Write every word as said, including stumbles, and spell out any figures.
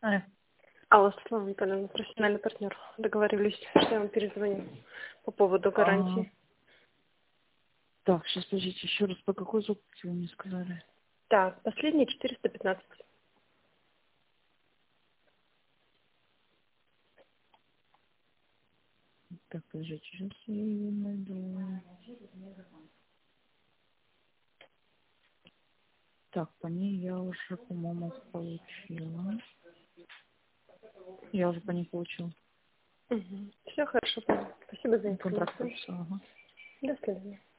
Алло. Алло, Светлана Анатольевна, профессиональный партнер. Договорились, что я вам перезвоню по поводу А, гарантии. так, сейчас, подождите, еще раз, по какой закупке вы мне сказали? Так, последний четыреста пятнадцать. Так, подождите, сейчас я ее найду. Так, по ней я уже, по-моему, получила. Я уже по ней получила. Угу. Все хорошо, понял. Спасибо за Контракт информацию. подписала, ага. До свидания.